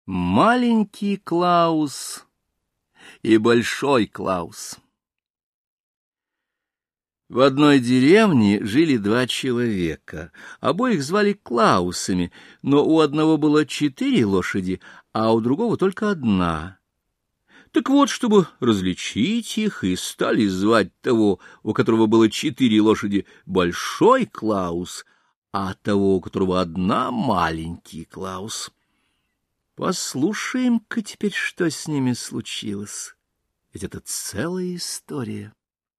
Маленький Клаус и большой Клаус. В одной деревне жили два человека. Обоих звали Клаусами, но у одного было 4 лошади, а у другого только одна. Так вот, чтобы различить их, и стали звать того, у которого было 4 лошади, большой Клаус, а того, у которого одна, маленький Клаус. Послушаем-ка теперь, что с ними случилось. Ведь это целая история.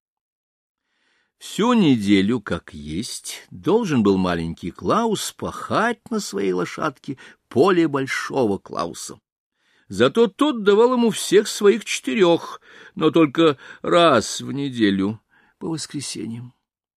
Всю неделю, как есть, должен был маленький Клаус пахать на своей лошадке поле большого Клауса. Зато тот давал ему всех своих 4, но только раз в неделю, по воскресеньям.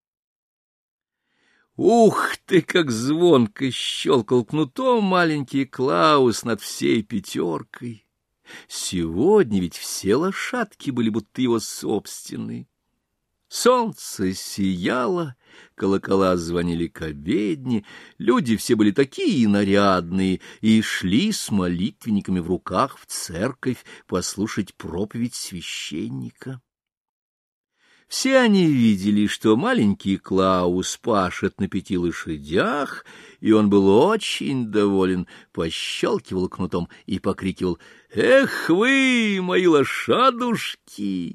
Ух ты, как звонко щелкал кнутом маленький Клаус над всей 5. Сегодня ведь все лошадки были будто его собственные. Солнце сияло, колокола звонили к обедне, люди все были такие нарядные и шли с молитвенниками в руках в церковь послушать проповедь священника. Все они видели, что маленький Клаус пашет на 5 лошадях, и он был очень доволен, пощелкивал кнутом и покрикивал: «Эх вы, мои лошадушки!»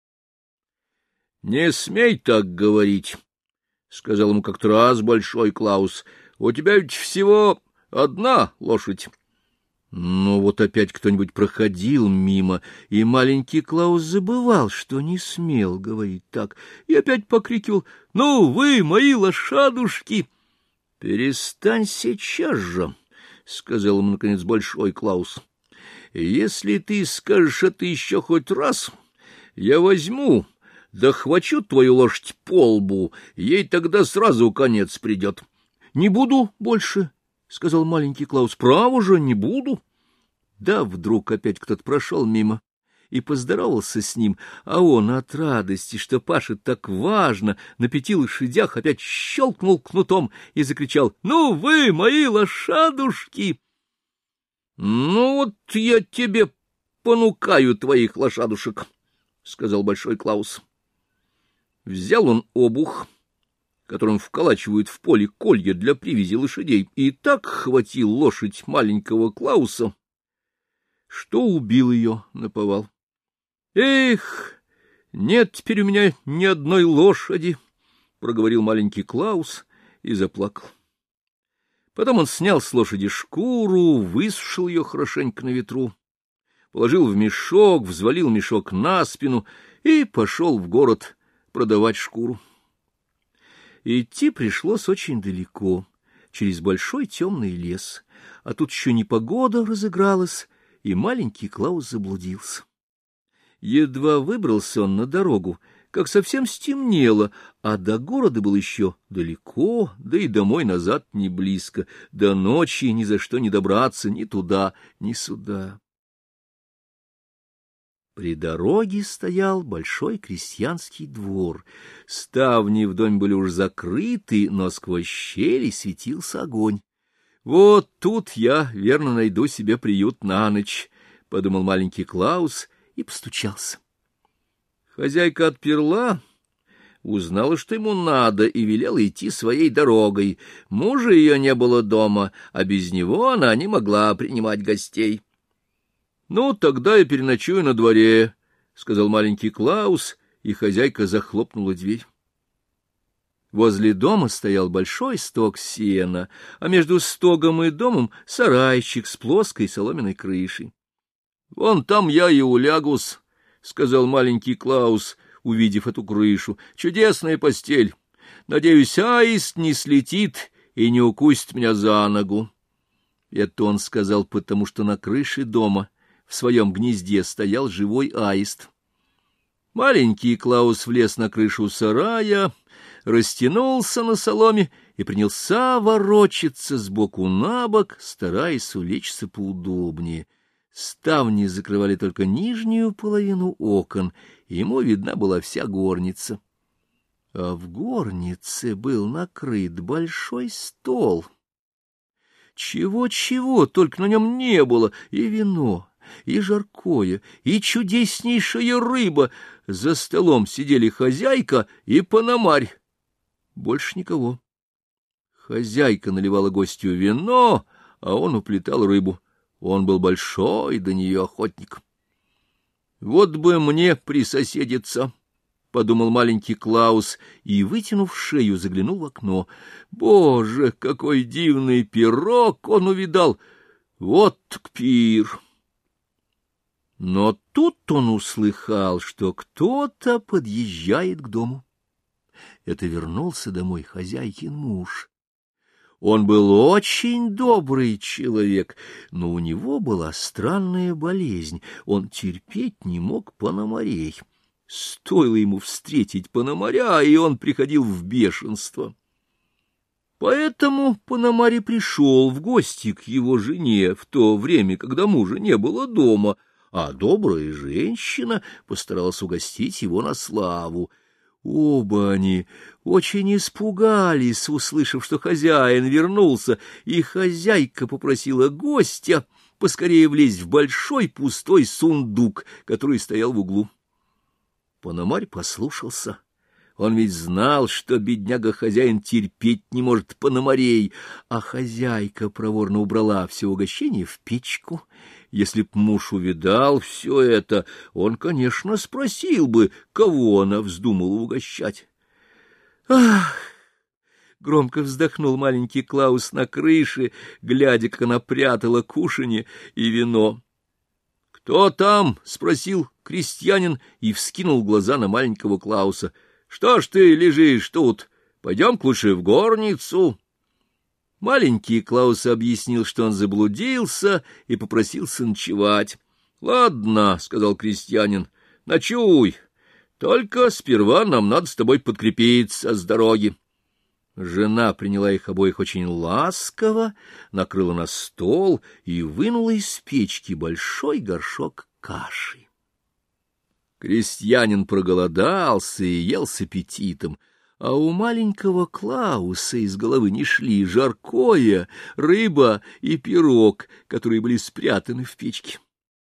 «Не смей так говорить», — сказал ему как-то раз большой Клаус, — «у тебя ведь всего одна лошадь». Но вот опять кто-нибудь проходил мимо, и маленький Клаус забывал, что не смел говорить так, и опять покрикивал: «Ну, вы, мои лошадушки!» «Перестань сейчас же», — сказал ему, наконец, большой Клаус. «Если ты скажешь это еще хоть раз, я возьму, да хвачу твою лошадь по лбу, ей тогда сразу конец придет». «Не буду больше», — сказал маленький Клаус, — «право же, не буду». Да вдруг опять кто-то прошел мимо и поздоровался с ним, а он от радости, что пашет так важно, на 5 лошадях, опять щелкнул кнутом и закричал: «Ну вы, мои лошадушки!» «Ну вот я тебе понукаю твоих лошадушек», — сказал большой Клаус. Взял он обух, которым вколачивают в поле колья для привязи лошадей, и так хватил лошадь маленького Клауса, что убил ее наповал. «Эх, нет теперь у меня ни одной лошади», — проговорил маленький Клаус и заплакал. Потом он снял с лошади шкуру, высушил ее хорошенько на ветру, положил в мешок, взвалил мешок на спину и пошел в город продавать шкуру. Идти пришлось очень далеко, через большой темный лес, а тут еще непогода разыгралась, и маленький Клаус заблудился. Едва выбрался он на дорогу, как совсем стемнело, а до города было еще далеко, да и домой назад не близко, до ночи ни за что не добраться ни туда, ни сюда. При дороге стоял большой крестьянский двор. Ставни в доме были уж закрыты, но сквозь щели светился огонь. «Вот тут я, верно, найду себе приют на ночь», — подумал маленький Клаус и постучался. Хозяйка отперла, узнала, что ему надо, и велела идти своей дорогой. Мужа ее не было дома, а без него она не могла принимать гостей. «Ну, тогда я переночую на дворе», — сказал маленький Клаус, и хозяйка захлопнула дверь. Возле дома стоял большой стог сена, а между стогом и домом сарайчик с плоской соломенной крышей. «Вон там я и улягусь», — сказал маленький Клаус, увидев эту крышу. «Чудесная постель. Надеюсь, аист не слетит и не укусит меня за ногу». Это он сказал, потому что на крыше дома в своем гнезде стоял живой аист. Маленький Клаус влез на крышу сарая, растянулся на соломе и принялся ворочаться сбоку на бок, стараясь улечься поудобнее. Ставни закрывали только нижнюю половину окон, и ему видна была вся горница. А в горнице был накрыт большой стол. Чего-чего, только на нем не было, и вино, и жаркое, и чудеснейшая рыба. За столом сидели хозяйка и пономарь. Больше никого. Хозяйка наливала гостю вино, а он уплетал рыбу. Он был большой до нее охотник. «Вот бы мне присоседиться», — подумал маленький Клаус и, вытянув шею, заглянул в окно. Боже, какой дивный пирог он увидал! Вот так пир! Но тут он услыхал, что кто-то подъезжает к дому. Это вернулся домой хозяйкин муж. Он был очень добрый человек, но у него была странная болезнь. Он терпеть не мог пономарей. Стоило ему встретить пономаря, и он приходил в бешенство. Поэтому пономарь и пришел в гости к его жене в то время, когда мужа не было дома, а добрая женщина постаралась угостить его на славу. Оба они очень испугались, услышав, что хозяин вернулся, и хозяйка попросила гостя поскорее влезть в большой пустой сундук, который стоял в углу. Пономарь послушался. Он ведь знал, что бедняга-хозяин терпеть не может пономарей, а хозяйка проворно убрала все угощение в печку. Если б муж увидал все это, он, конечно, спросил бы, кого она вздумала угощать. «Ах!» — громко вздохнул маленький Клаус на крыше, глядя, как она прятала кушанье и вино. «Кто там?» — спросил крестьянин и вскинул глаза на маленького Клауса. «Что ж ты лежишь тут? Пойдем-ка лучше в горницу». Маленький Клаус объяснил, что он заблудился, и попросился ночевать. — Ладно, — сказал крестьянин, — ночуй. Только сперва нам надо с тобой подкрепиться с дороги. Жена приняла их обоих очень ласково, накрыла на стол и вынула из печки большой горшок каши. Крестьянин проголодался и ел с аппетитом, а у маленького Клауса из головы не шли жаркое, рыба и пирог, которые были спрятаны в печке.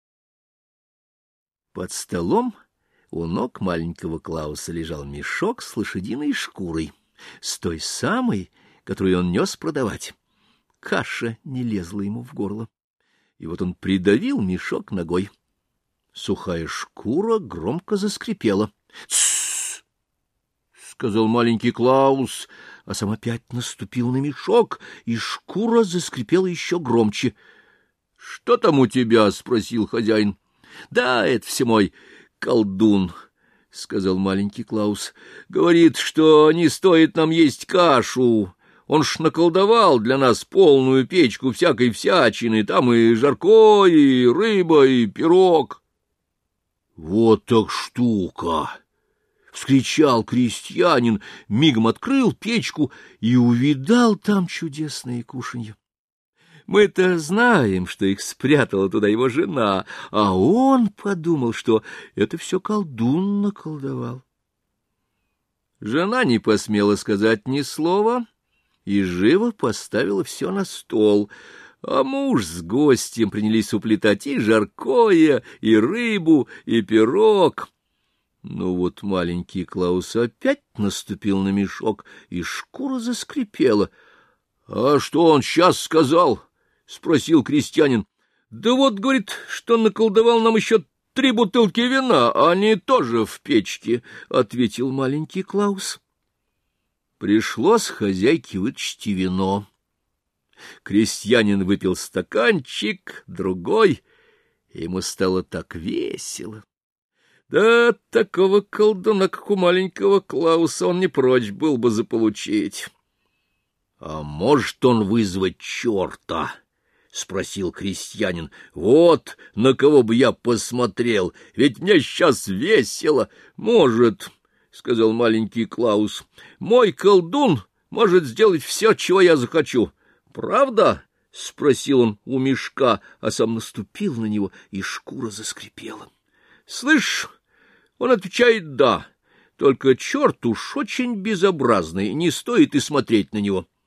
Под столом у ног маленького Клауса лежал мешок с лошадиной шкурой, с той самой, которую он нес продавать. Каша не лезла ему в горло, и вот он придавил мешок ногой. Сухая шкура громко заскрипела. «Тссс!» — сказал маленький Клаус, а сам опять наступил на мешок, и шкура заскрипела еще громче. — Что там у тебя? — спросил хозяин. — Да, это все мой колдун, — сказал маленький Клаус. — Говорит, что не стоит нам есть кашу. Он ж наколдовал для нас полную печку всякой всячины, там и жаркое, и рыба, и пирог. — Вот так штука! — вскричал крестьянин, мигом открыл печку и увидал там чудесные кушанья. Мы-то знаем, что их спрятала туда его жена, а он подумал, что это все колдун наколдовал. Жена не посмела сказать ни слова и живо поставила все на стол, а муж с гостем принялись уплетать и жаркое, и рыбу, и пирог. Ну вот маленький Клаус опять наступил на мешок, и шкура заскрипела. — А что он сейчас сказал? — спросил крестьянин. — Да вот, говорит, что наколдовал нам еще 3 бутылки вина, а они тоже в печке, — ответил маленький Клаус. Пришлось хозяйке вытащить и вино. Крестьянин выпил стаканчик, другой, и ему стало так весело. Да такого колдуна, как у маленького Клауса, он не прочь был бы заполучить. — А может он вызвать черта? — спросил крестьянин. — Вот на кого бы я посмотрел, ведь мне сейчас весело. — Может, — сказал маленький Клаус, — мой колдун может сделать все, чего я захочу. — Правда? — спросил он у мешка, а сам наступил на него, и шкура заскрипела. — Слышь, он отвечает «да», только черт уж очень безобразный, не стоит и смотреть на него.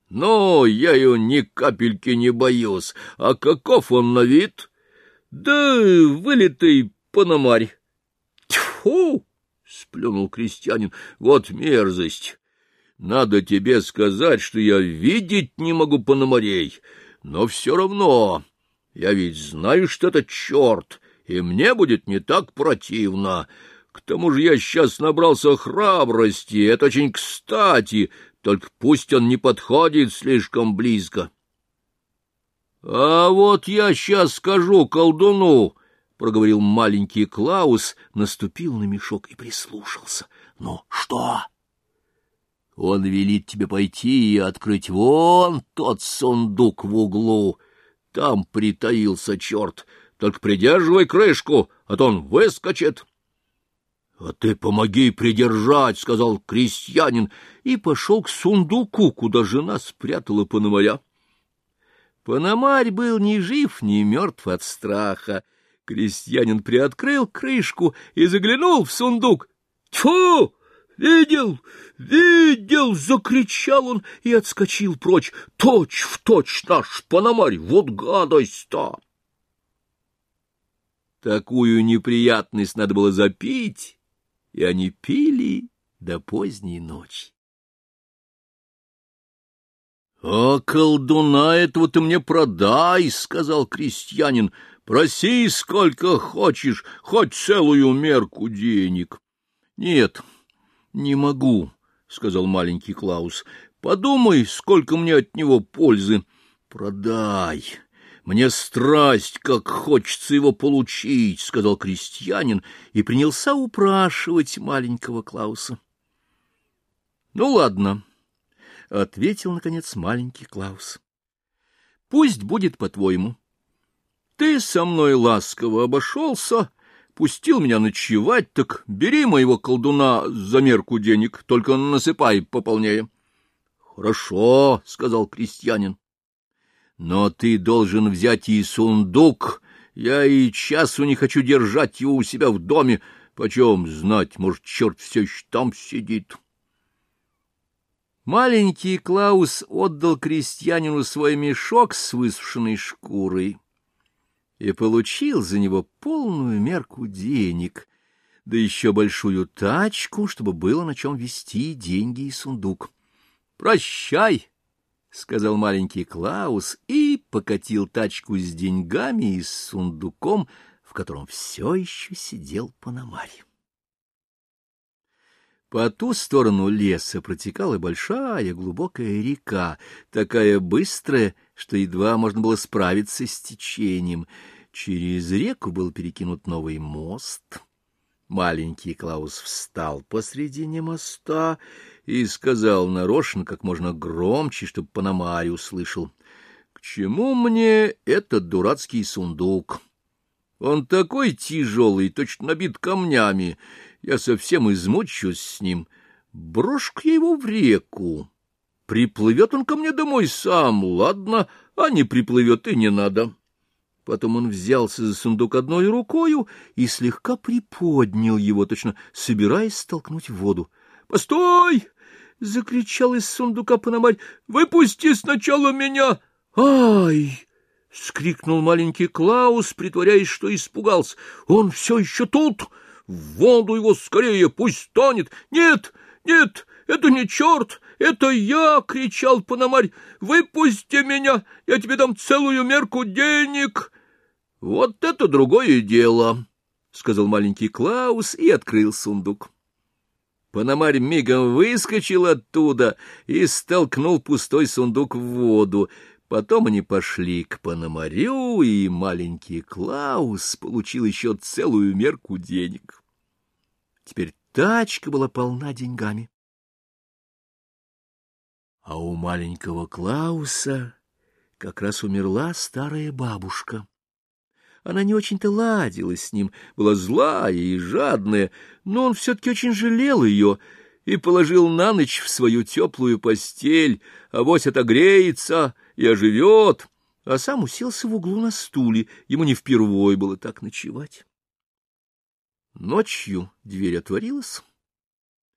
Но я ее ни капельки не боюсь. А каков он на вид? Да вылитый пономарь. Тьфу! — сплюнул крестьянин. — Вот мерзость! Надо тебе сказать, что я видеть не могу пономарей, но все равно я ведь знаю, что это черт, и мне будет не так противно. К тому же я сейчас набрался храбрости, это очень кстати, только пусть он не подходит слишком близко. — А вот я сейчас скажу колдуну, — проговорил маленький Клаус, наступил на мешок и прислушался. — Ну, что? — Он велит тебе пойти и открыть вон тот сундук в углу. Там притаился черт. Только придерживай крышку, а то он выскочит. — А ты помоги придержать, — сказал крестьянин, и пошел к сундуку, куда жена спрятала Пономаря. Пономарь был ни жив, ни мертв от страха. Крестьянин приоткрыл крышку и заглянул в сундук. — Тьфу! Видел! Видел! — закричал он и отскочил прочь. — Точь-в-точь наш Пономарь! Вот гадость-то! Такую неприятность надо было запить, и они пили до поздней ночи. — А колдуна этого ты мне продай, — сказал крестьянин. — Проси сколько хочешь, хоть целую мерку денег. — Нет, не могу, — сказал маленький Клаус. — Подумай, сколько мне от него пользы. — Продай. Мне страсть, как хочется его получить, — сказал крестьянин и принялся упрашивать маленького Клауса. — Ну, ладно, — ответил, наконец, маленький Клаус. — Пусть будет по-твоему. Ты со мной ласково обошелся, пустил меня ночевать, так бери моего колдуна за мерку денег, только насыпай пополнее. — Хорошо, — сказал крестьянин. — Но ты должен взять и сундук. Я и часу не хочу держать его у себя в доме. Почем знать, может, черт все еще там сидит. Маленький Клаус отдал крестьянину свой мешок с высушенной шкурой и получил за него полную мерку денег, да еще большую тачку, чтобы было на чем везти деньги и сундук. — Прощай! — сказал маленький Клаус и покатил тачку с деньгами и с сундуком, в котором все еще сидел Пономарь. По ту сторону леса протекала большая глубокая река, такая быстрая, что едва можно было справиться с течением. Через реку был перекинут новый мост. Маленький Клаус встал посредине моста и сказал нарочно как можно громче, чтобы Пономарь услышал: — К чему мне этот дурацкий сундук? Он такой тяжелый, точно набит камнями. Я совсем измучусь с ним. Брошь-ка я его в реку. Приплывет он ко мне домой сам, ладно, а не приплывет и не надо. Потом он взялся за сундук одной рукою и слегка приподнял его, точно собираясь столкнуть в воду. — Постой! — закричал из сундука Пономарь. — Выпусти сначала меня! — Ай! — скрикнул маленький Клаус, притворяясь, что испугался. — Он все еще тут! В воду его скорее, пусть тонет! Нет, нет, это не черт, это я! — кричал Пономарь. — Выпусти меня, я тебе дам целую мерку денег! — Вот это другое дело! — сказал маленький Клаус и открыл сундук. Пономарь мигом выскочил оттуда и столкнул пустой сундук в воду. Потом они пошли к Пономарю, и маленький Клаус получил еще целую мерку денег. Теперь тачка была полна деньгами. А у маленького Клауса как раз умерла старая бабушка. Она не очень-то ладила с ним, была злая и жадная, но он все-таки очень жалел ее и положил на ночь в свою теплую постель, авось отогреется и оживет, а сам уселся в углу на стуле, ему не впервой было так ночевать. Ночью дверь отворилась,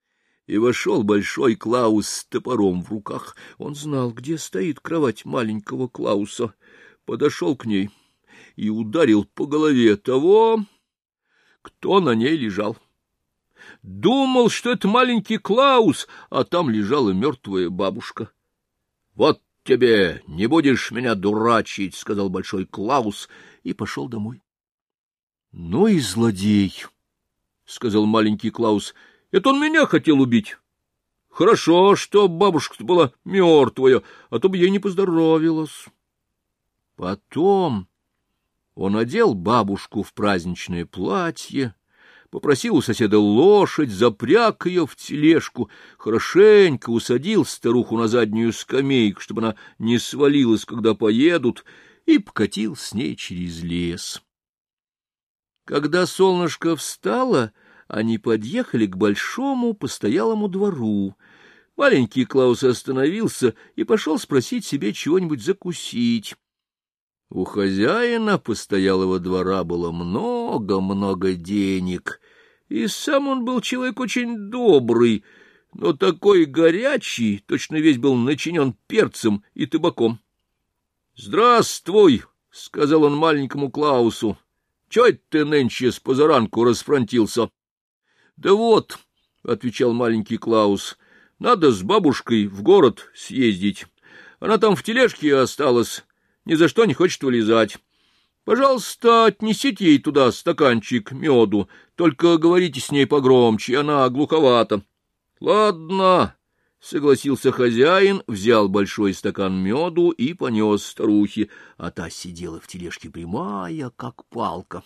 и вошел большой Клаус с топором в руках. Он знал, где стоит кровать маленького Клауса, подошел к ней и ударил по голове того, кто на ней лежал. Думал, что это маленький Клаус, а там лежала мертвая бабушка. — Вот тебе, не будешь меня дурачить, — сказал большой Клаус и пошел домой. — Ну и злодей, — сказал маленький Клаус, — это он меня хотел убить. Хорошо, что бабушка-то была мертвая, а то бы ей не поздоровилась. Потом он одел бабушку в праздничное платье, попросил у соседа лошадь, запряг ее в тележку, хорошенько усадил старуху на заднюю скамейку, чтобы она не свалилась, когда поедут, и покатил с ней через лес. Когда солнышко встало, они подъехали к большому постоялому двору. Маленький Клаус остановился и пошел спросить себе чего-нибудь закусить. У хозяина постоялого двора было много-много денег, и сам он был человек очень добрый, но такой горячий, точно весь был начинен перцем и табаком. — Здравствуй, — сказал он маленькому Клаусу. — Чё это ты нынче с позаранку расфронтился? — Да вот, — отвечал маленький Клаус, — надо с бабушкой в город съездить. Она там в тележке осталась, ни за что не хочет вылезать. Пожалуйста, отнесите ей туда стаканчик меду, только говорите с ней погромче, она глуховата. — Ладно, — согласился хозяин, взял большой стакан меду и понес старухе, а та сидела в тележке прямая, как палка.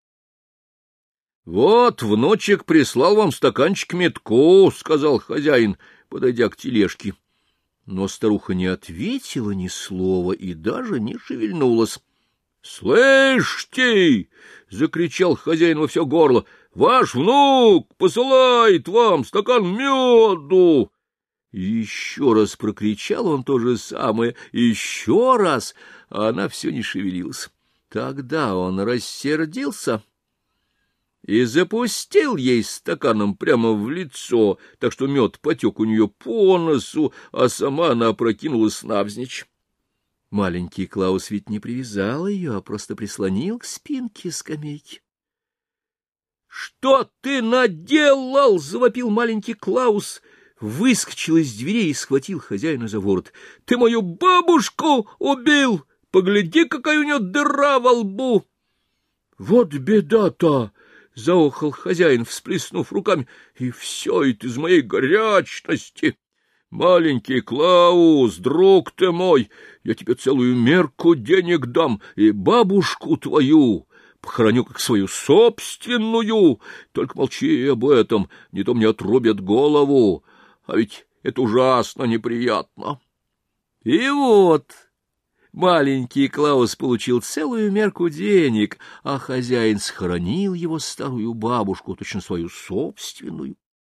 — Вот, внучек прислал вам стаканчик медку, — сказал хозяин, подойдя к тележке. Но старуха не ответила ни слова и даже не шевельнулась. — Слышите! — закричал хозяин во все горло. — Ваш внук посылает вам стакан меду! И еще раз прокричал он то же самое, еще раз, а она все не шевелилась. Тогда он рассердился и запустил ей стаканом прямо в лицо, так что мед потек у нее по носу, а сама она опрокинулась навзничь. Маленький Клаус ведь не привязал ее, а просто прислонил к спинке скамейки. — Что ты наделал? — завопил маленький Клаус, выскочил из дверей и схватил хозяина за ворот. — Ты мою бабушку убил! Погляди, какая у нее дыра во лбу! — Вот беда-то! — заохал хозяин, всплеснув руками. — И все это из моей горячности! Маленький Клаус, друг ты мой, я тебе целую мерку денег дам, и бабушку твою похороню как свою собственную. Только молчи об этом, не то мне отрубят голову, а ведь это ужасно неприятно. И вот маленький Клаус получил целую мерку денег, а хозяин схоронил его старую бабушку, точно свою собственную.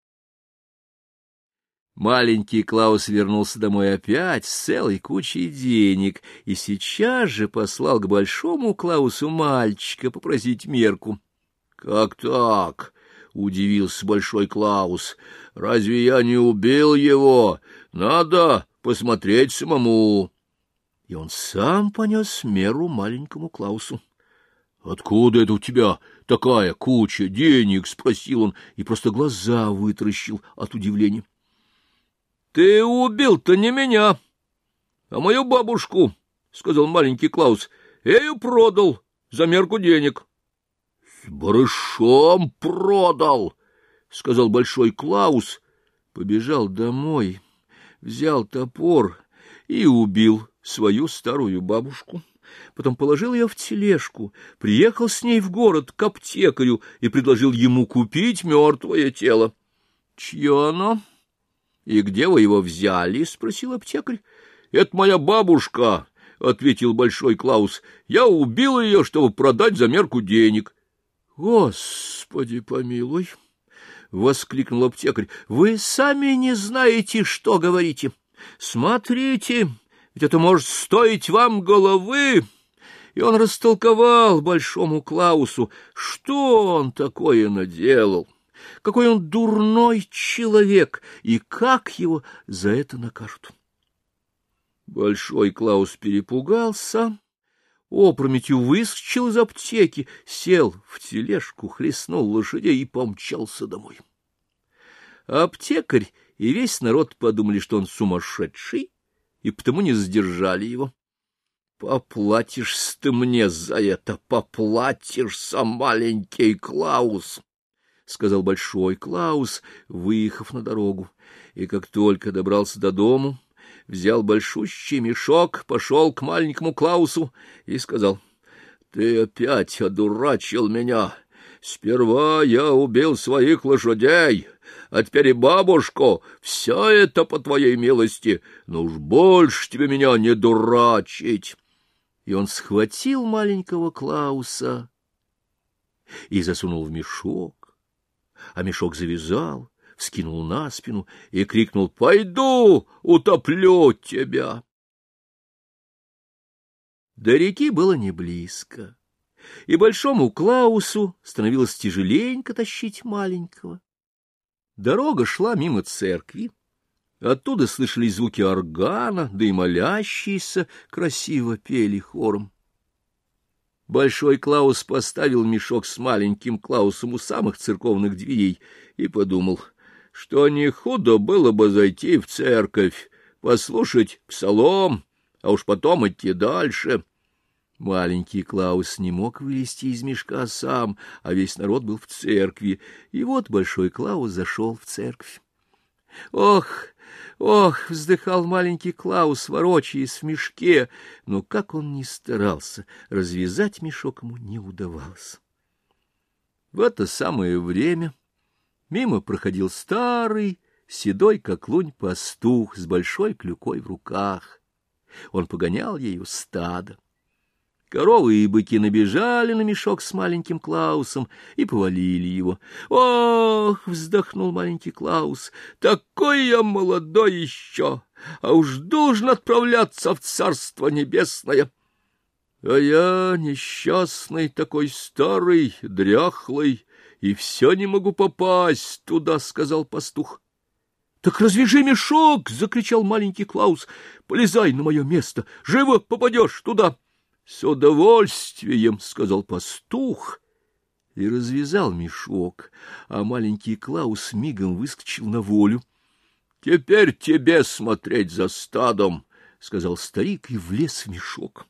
Маленький Клаус вернулся домой опять с целой кучей денег и сейчас же послал к большому Клаусу мальчика попросить мерку. — Как так? — удивился большой Клаус. — Разве я не убил его? Надо посмотреть самому. И он сам понес меру маленькому Клаусу. — Откуда это у тебя такая куча денег? — спросил он и просто глаза вытаращил от удивления. — Ты убил-то не меня, а мою бабушку, — сказал маленький Клаус. — Я ее продал за мерку денег. — С барышом продал, — сказал большой Клаус, побежал домой, взял топор и убил свою старую бабушку. Потом положил ее в тележку, приехал с ней в город к аптекарю и предложил ему купить мертвое тело. — Чье оно? — И где вы его взяли? — спросил аптекарь. — Это моя бабушка, — ответил большой Клаус. — Я убил ее, чтобы продать за мерку денег. — Господи помилуй! — воскликнул аптекарь. — Вы сами не знаете, что говорите. Смотрите, ведь это может стоить вам головы. И он растолковал большому Клаусу, что он такое наделал. Какой он дурной человек, и как его за это накажут. Большой Клаус перепугался, опрометью выскочил из аптеки, сел в тележку, хлестнул лошадей и помчался домой. Аптекарь и весь народ подумали, что он сумасшедший, и потому не задержали его. — Поплатишься ты мне за это, поплатишься, маленький Клаус, — сказал Большой Клаус, выехав на дорогу, и как только добрался до дому, взял большущий мешок, пошел к маленькому Клаусу и сказал: — Ты опять одурачил меня. Сперва я убил своих лошадей, а теперь и бабушку. Все это по твоей милости, но уж больше тебе меня не дурачить. И он схватил маленького Клауса и засунул в мешок, а мешок завязал, вскинул на спину и крикнул: — Пойду, утоплю тебя. До реки было не близко, и большому Клаусу становилось тяжеленько тащить маленького. Дорога шла мимо церкви, оттуда слышались звуки органа, да и молящиеся красиво пели хором. Большой Клаус поставил мешок с маленьким Клаусом у самых церковных дверей и подумал, что не худо было бы зайти в церковь, послушать псалом, а уж потом идти дальше. Маленький Клаус не мог вылезти из мешка сам, а весь народ был в церкви, и вот Большой Клаус зашел в церковь. «Ох, ох!» — вздыхал маленький Клаус, ворочаясь в мешке, но как он ни старался, развязать мешок ему не удавалось. В это самое время мимо проходил старый, седой как лунь пастух с большой клюкой в руках. Он погонял ею стадо. Коровы и быки набежали на мешок с маленьким Клаусом и повалили его. «Ох!» — вздохнул маленький Клаус. «Такой я молодой еще, а уж должен отправляться в Царство Небесное. А я несчастный, такой старый, дряхлый, и все не могу попасть туда», — сказал пастух. «Так развяжи мешок!» — закричал маленький Клаус. «Полезай на мое место, живо попадешь туда!» «С удовольствием», — сказал пастух, и развязал мешок, а маленький Клаус мигом выскочил на волю. «Теперь тебе смотреть за стадом», — сказал старик и влез в мешок.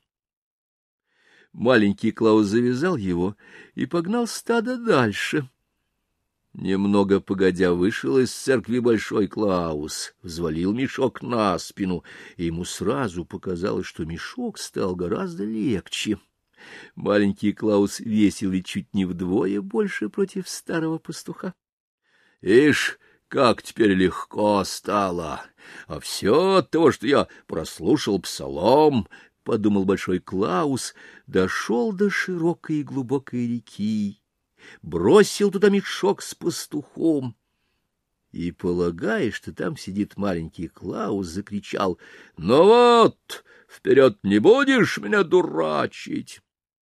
Маленький Клаус завязал его и погнал стадо дальше. Немного погодя вышел из церкви Большой Клаус, взвалил мешок на спину, и ему сразу показалось, что мешок стал гораздо легче. Маленький Клаус весил и чуть не вдвое больше против старого пастуха. «Ишь, как теперь легко стало! А все от того, что я прослушал псалом!» — подумал Большой Клаус, дошел до широкой и глубокой реки, бросил туда мешок с пастухом и, полагая, что там сидит маленький Клаус, закричал: «Ну вот, вперед, не будешь меня дурачить!»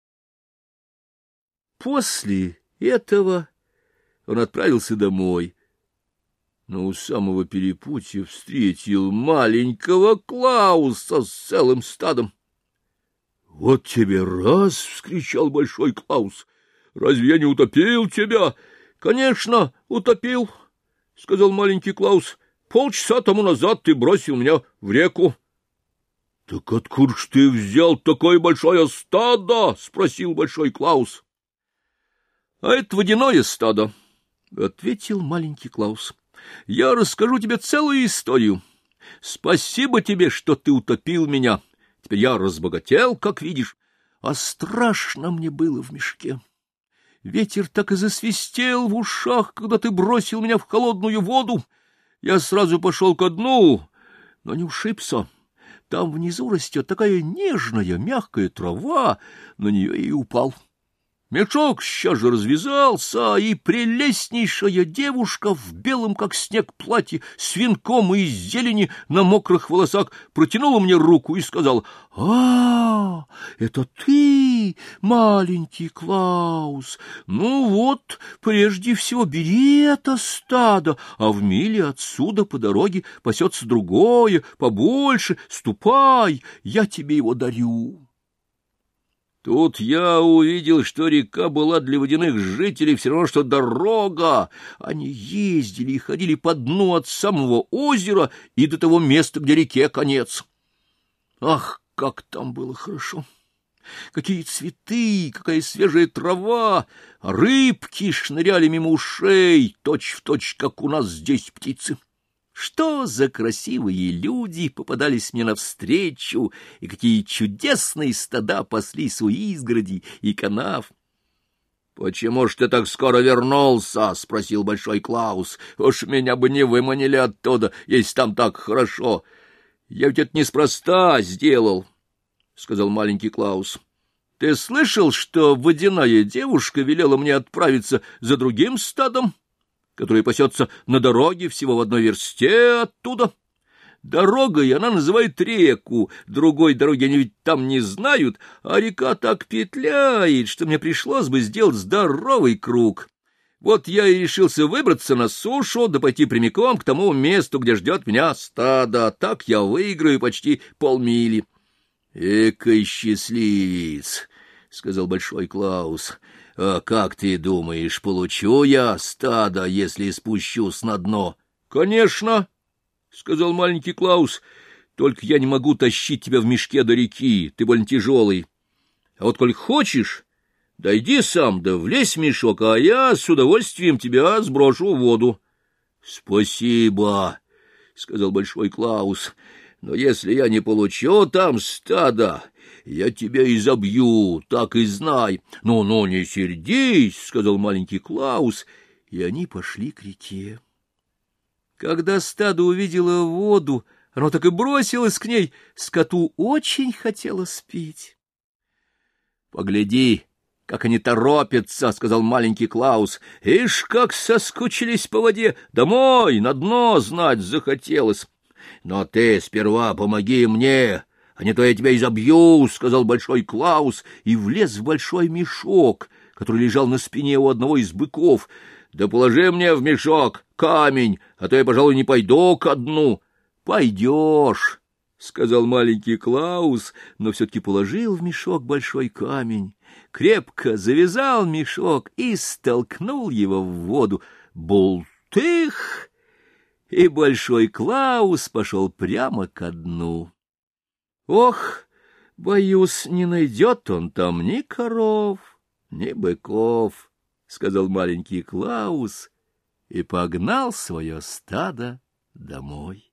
После этого он отправился домой, но у самого перепутья встретил маленького Клауса с целым стадом. «Вот тебе раз!» — вскричал Большой Клаус. «Разве я не утопил тебя?» «Конечно, утопил», — сказал маленький Клаус. «Полчаса тому назад ты бросил меня в реку». «Так откуда ж ты взял такое большое стадо?» — спросил Большой Клаус. «А это водяное стадо», — ответил маленький Клаус. «Я расскажу тебе целую историю. Спасибо тебе, что ты утопил меня. Теперь я разбогател, как видишь, а страшно мне было в мешке. Ветер так и засвистел в ушах, когда ты бросил меня в холодную воду. Я сразу пошел ко дну, но не ушибся. Там внизу растет такая нежная, мягкая трава, на нее и упал. Мешок сейчас же развязался, и прелестнейшая девушка в белом, как снег, платье с венком и из зелени на мокрых волосах протянула мне руку и сказала: «А, это ты, маленький Клаус? Ну вот, прежде всего бери это стадо, а в миле отсюда по дороге пасется другое, побольше. Ступай, я тебе его дарю». Тут я увидел, что река была для водяных жителей все равно, что дорога. Они ездили и ходили по дну от самого озера и до того места, где реке конец. Ах, как там было хорошо! Какие цветы, какая свежая трава! Рыбки шныряли мимо ушей, точь-в-точь, как у нас здесь птицы. Что за красивые люди попадались мне навстречу, и какие чудесные стада паслись у изгородей и канав! — Почему ж ты так скоро вернулся? — спросил Большой Клаус. — Уж меня бы не выманили оттуда, если там так хорошо. — Я ведь это неспроста сделал, — сказал маленький Клаус. — Ты слышал, что водяная девушка велела мне отправиться за другим стадом, который пасется на дороге всего в одной версте оттуда? Дорогой она называет реку, другой дороги они ведь там не знают, а река так петляет, что мне пришлось бы сделать здоровый круг. Вот я и решился выбраться на сушу, да пойти прямиком к тому месту, где ждет меня стадо. Так я выиграю почти полмили. — Экой счастливец! — сказал Большой Клаус. — А как ты думаешь, получу я стадо, если спущусь на дно? — Конечно! — сказал маленький Клаус. — Только я не могу тащить тебя в мешке до реки, ты больно тяжелый. А вот коль хочешь, дойди сам, да влезь в мешок, а я с удовольствием тебя сброшу в воду. — Спасибо, — сказал Большой Клаус. — Но если я не получу там стада, я тебя изобью, так и знай. — Ну, не сердись, — сказал маленький Клаус, и они пошли к реке. Когда стадо увидело воду, оно так и бросилось к ней. Скоту очень хотелось пить. — Погляди, как они торопятся, — сказал маленький Клаус. — Ишь, как соскучились по воде, домой, на дно знать захотелось. — Но ты сперва помоги мне, а не то я тебя изобью, — сказал Большой Клаус и влез в большой мешок, который лежал на спине у одного из быков. — Да положи мне в мешок камень, а то я, пожалуй, не пойду ко дну. — Пойдешь, — сказал маленький Клаус, но все-таки положил в мешок большой камень, крепко завязал мешок и столкнул его в воду. Бултых! И Большой Клаус пошел прямо ко дну. Ох, боюсь, не найдет он там ни коров, ни быков, — сказал маленький Клаус и погнал свое стадо домой.